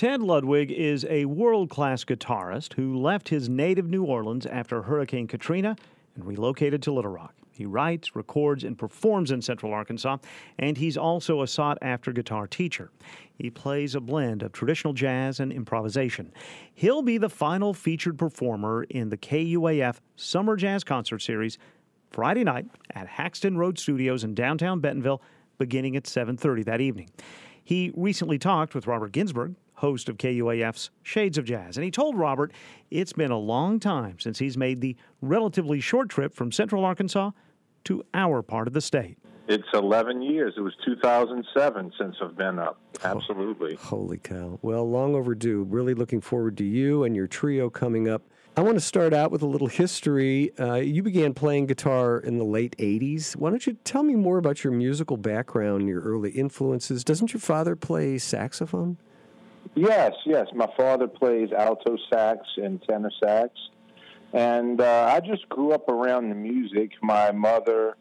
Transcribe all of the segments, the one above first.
Ted Ludwig is a world-class guitarist who left his native New Orleans after Hurricane Katrina and relocated to Little Rock. He writes, records, and performs in Central Arkansas, and he's also a sought-after guitar teacher. He plays a blend of traditional jazz and improvisation. He'll be the final featured performer in the KUAF Summer Jazz Concert Series Friday night at Haxton Road Studios in downtown Bentonville, beginning at 7:30 that evening. He recently talked with Robert Ginsburg, host of KUAF's Shades of Jazz, and he told Robert it's been a long time since he's made the relatively short trip from Central Arkansas to our part of the state. It's 11 years. It was 2007 since I've been up. Absolutely. Holy cow. Well, long overdue. Really looking forward to you and your trio coming up. I want to start out with a little history. You began playing guitar in the late 80s. Why don't you tell me more about your musical background, your early influences? Doesn't your father play saxophone? Yes. My father plays alto sax and tenor sax. And I just grew up around the music. My mother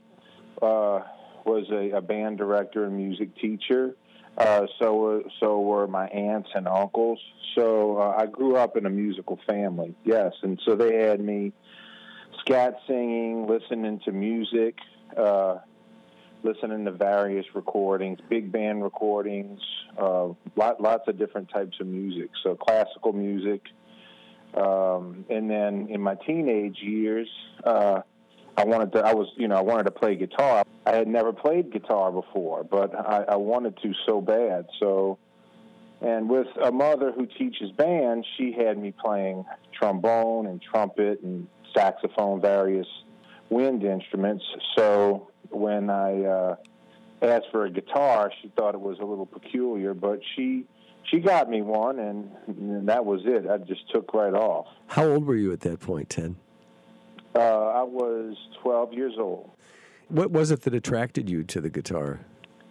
was a band director and music teacher. So were my aunts and uncles. So I grew up in a musical family, yes. And so they had me scat singing, listening to music, listening to various recordings, big band recordings, lots of different types of music. So classical music. And then in my teenage years, I wanted to play guitar. I had never played guitar before, but I wanted to so bad. And with a mother who teaches band, she had me playing trombone and trumpet and saxophone, various wind instruments. So when I asked for a guitar, she thought it was a little peculiar, but she got me one, and that was it. I just took right off. How old were you at that point, Ted? I was 12 years old. What was it that attracted you to the guitar?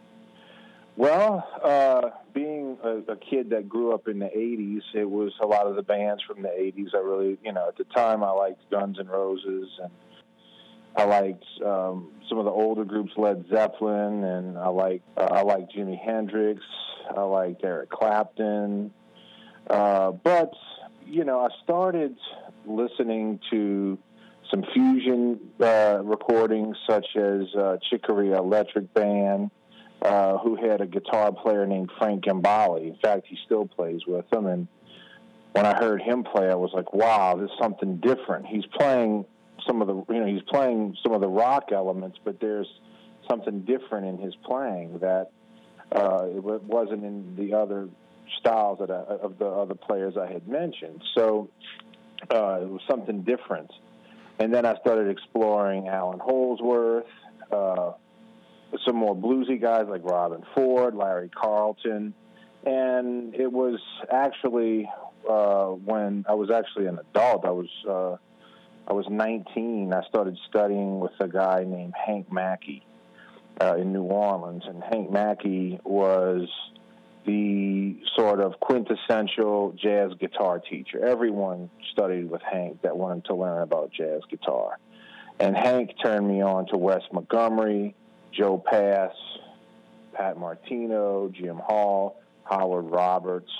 Well, being a kid that grew up in the 80s, it was a lot of the bands from the 80s. I really, at the time I liked Guns N' Roses, and I liked some of the older groups, Led Zeppelin, and I liked Jimi Hendrix. I liked Eric Clapton. But, I started listening to some fusion recordings, such as Chick Corea Electric Band, who had a guitar player named Frank Gambale. In fact, he still plays with them. And when I heard him play, I was like, wow, this is something different. He's playing some of the rock elements, but there's something different in his playing that it wasn't in the other styles of the other players I had mentioned. So it was something different. And then I started exploring Alan Holdsworth, some more bluesy guys like Robin Ford, Larry Carlton. And it was actually when I was actually an adult, I was 19, I started studying with a guy named Hank Mackey in New Orleans. And Hank Mackey was the sort of quintessential jazz guitar teacher. Everyone studied with Hank that wanted to learn about jazz guitar. And Hank turned me on to Wes Montgomery, Joe Pass, Pat Martino, Jim Hall, Howard Roberts,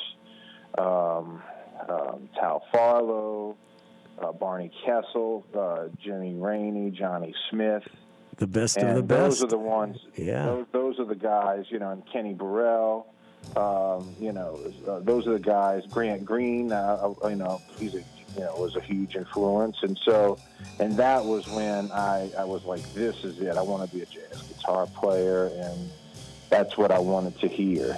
Tal Farlow, Barney Kessel, Jimmy Rainey, Johnny Smith. The best of the best. Those are the ones. Yeah. Those are the guys, and Kenny Burrell. Those are the guys. Grant Green, he's was a huge influence, and that was when I was like, this is it. I want to be a jazz guitar player, and that's what I wanted to hear.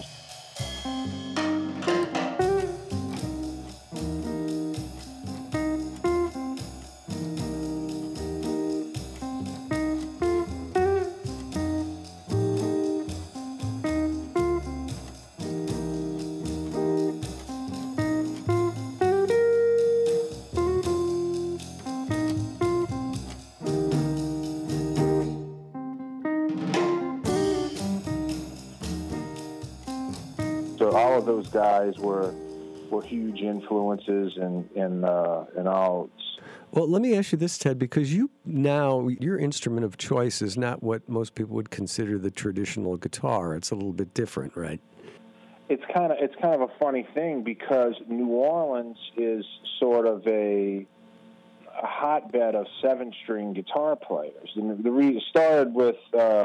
So all of those guys were huge influences in all. Well, let me ask you this, Ted, because your instrument of choice is not what most people would consider the traditional guitar. It's a little bit different, right? it's kind of a funny thing because New Orleans is sort of a hotbed of 7-string guitar players. And the reason started with,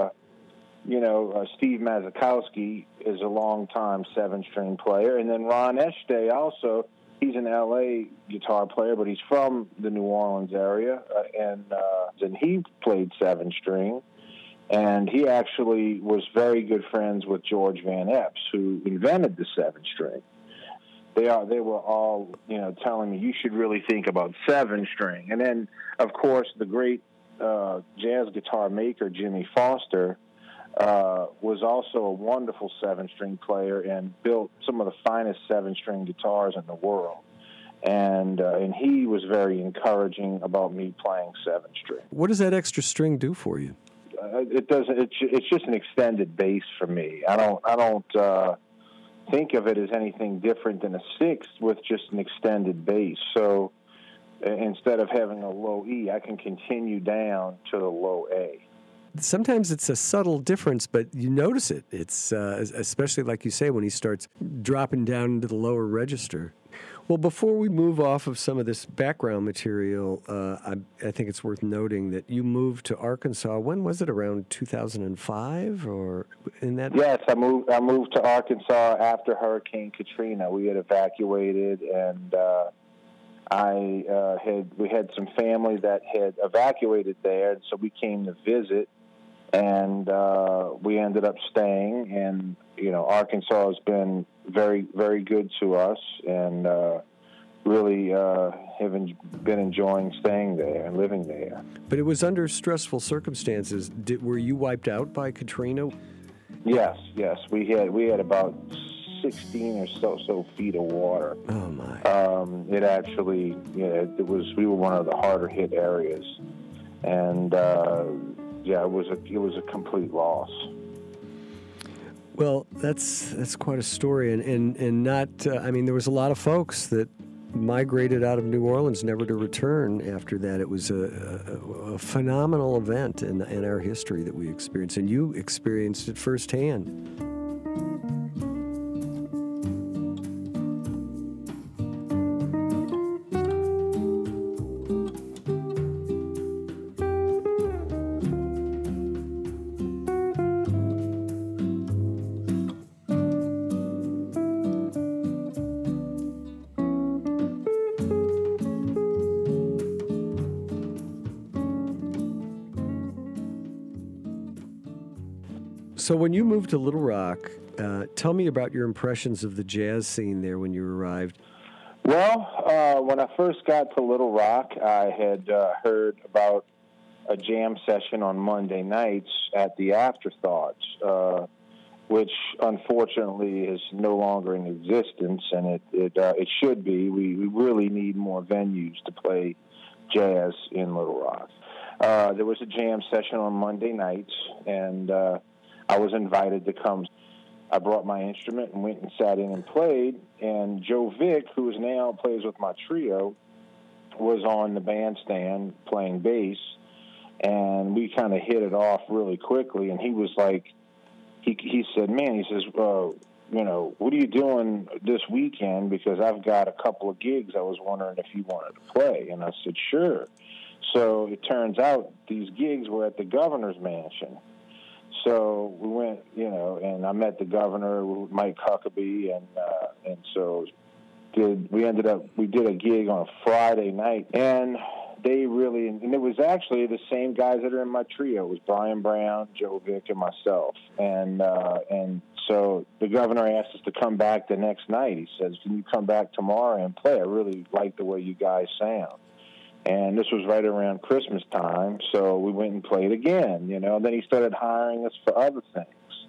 Steve Mazikowski is a longtime 7-string player. And then Ron Eshte also, he's an L.A. guitar player, but he's from the New Orleans area. And he played 7-string. And he actually was very good friends with George Van Epps, who invented the 7-string. They were all, telling me you should really think about 7-string. And then, of course, the great jazz guitar maker Jimmy Foster was also a wonderful 7-string player and built some of the finest 7-string guitars in the world. And he was very encouraging about me playing 7-string. What does that extra string do for you? It doesn't. It's just an extended bass for me. I don't think of it as anything different than a sixth with just an extended bass. So instead of having a low E, I can continue down to the low A. Sometimes it's a subtle difference, but you notice it. It's especially, like you say, when he starts dropping down into the lower register. Well, before we move off of some of this background material, I think it's worth noting that you moved to Arkansas. When was it? Around 2005, or in that? Yes, I moved to Arkansas after Hurricane Katrina. We had evacuated, and we had some family that had evacuated there, and so we came to visit, and we ended up staying. And Arkansas has been very, very good to us, and really have been enjoying staying there and living there. But it was under stressful circumstances. Were you wiped out by Katrina? Yes. We had about 16 or so feet of water. Oh my! It actually, it was. We were one of the harder hit areas, and it was a complete loss. Well, that's quite a story, and not. There was a lot of folks that migrated out of New Orleans never to return after that. It was a phenomenal event in our history that we experienced, and you experienced it firsthand. So when you moved to Little Rock, tell me about your impressions of the jazz scene there when you arrived. Well, when I first got to Little Rock, I had heard about a jam session on Monday nights at the Afterthoughts, which unfortunately is no longer in existence, and it should be. We really need more venues to play jazz in Little Rock. There was a jam session on Monday nights, and I was invited to come. I brought my instrument and went and sat in and played, and Joe Vick, who now plays with my trio, was on the bandstand playing bass, and we kind of hit it off really quickly, and he was like, he said, man, he says, what are you doing this weekend? Because I've got a couple of gigs. I was wondering if you wanted to play. And I said, sure. So it turns out these gigs were at the governor's mansion. So we went, and I met the governor, Mike Huckabee, and so we did a gig on a Friday night, and it was actually the same guys that are in my trio. It was Brian Brown, Joe Vick, and myself, and so the governor asked us to come back the next night. He says, can you come back tomorrow and play? I really like the way you guys sound. And this was right around Christmas time, so we went and played again, Then he started hiring us for other things.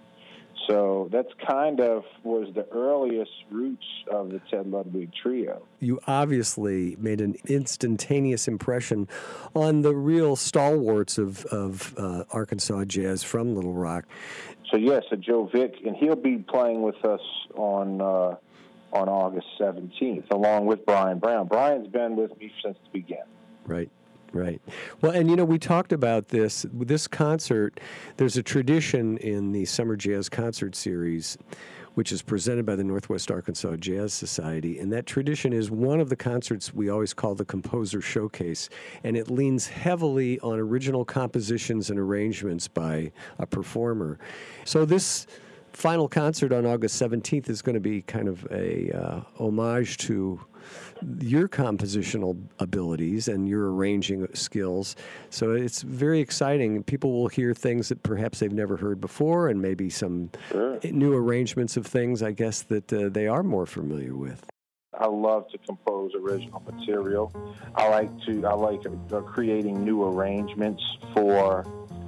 So that's kind of was the earliest roots of the Ted Ludwig Trio. You obviously made an instantaneous impression on the real stalwarts of Arkansas jazz from Little Rock. So yes, Joe Vick, and he'll be playing with us on August 17th, along with Brian Brown. Brian's been with me since the beginning. Right. Well, and we talked about this concert. There's a tradition in the Summer Jazz Concert Series which is presented by the Northwest Arkansas Jazz Society. And that tradition is one of the concerts we always call the Composer Showcase. And it leans heavily on original compositions and arrangements by a performer. So this final concert on August 17th is going to be kind of a homage to your compositional abilities and your arranging skills. So it's very exciting. People will hear things that perhaps they've never heard before, and maybe some new arrangements of things, I guess, that they are more familiar with. I love to compose original material. I like creating new arrangements for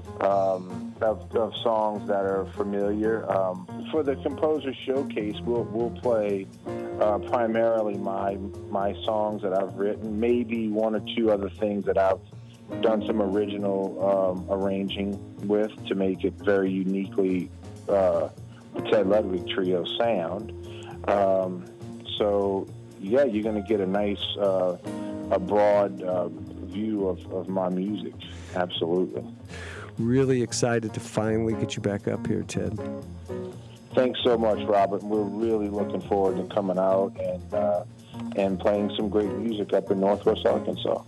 of songs that are familiar. For the Composer Showcase, we'll play primarily my songs that I've written, maybe one or two other things that I've done some original arranging with to make it very uniquely the Ted Ludwig Trio sound. So yeah, you're going to get a nice, a broad view of my music. Absolutely. Really excited to finally get you back up here, Ted. Thanks so much, Robert. We're really looking forward to coming out and playing some great music up in Northwest Arkansas.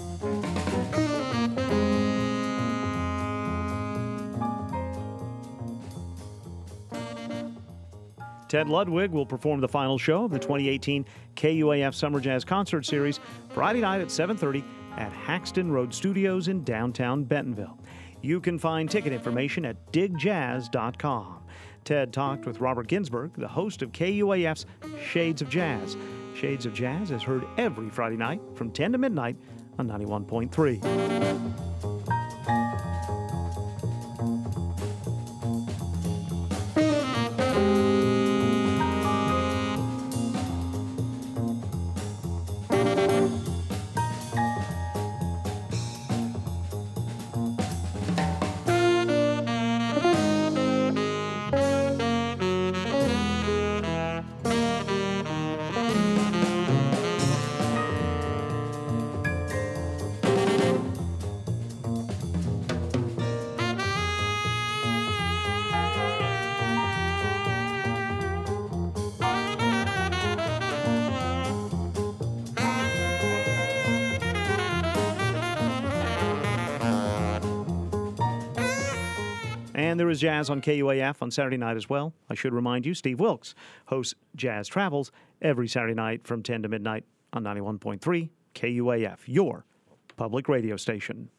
Ted Ludwig will perform the final show of the 2018 KUAF Summer Jazz Concert Series Friday night at 7:30 at Haxton Road Studios in downtown Bentonville. You can find ticket information at digjazz.com. Ted talked with Robert Ginsburg, the host of KUAF's Shades of Jazz. Shades of Jazz is heard every Friday night from 10 to midnight on 91.3. And there is jazz on KUAF on Saturday night as well. I should remind you, Steve Wilkes hosts Jazz Travels every Saturday night from 10 to midnight on 91.3 KUAF, your public radio station.